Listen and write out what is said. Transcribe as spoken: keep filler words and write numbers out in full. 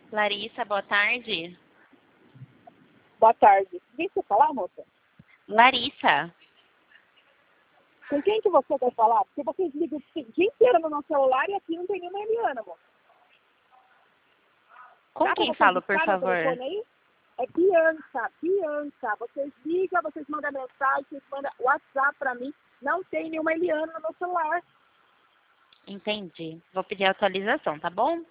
Larissa, boa tarde. Boa tarde. Quem você falar, moça? Larissa. Com quem que você quer falar? Porque vocês ligam o dia inteiro no meu celular e aqui não tem nenhuma Eliana, moça. Com Dá pra quem vocês falo, por buscar meu favor? telefone aí? É Bianca, Bianca. Vocês ligam, vocês mandam mensagem, vocês mandam WhatsApp pra mim. Não tem nenhuma Eliana no meu celular. Entendi. Vou pedir atualização, tá bom?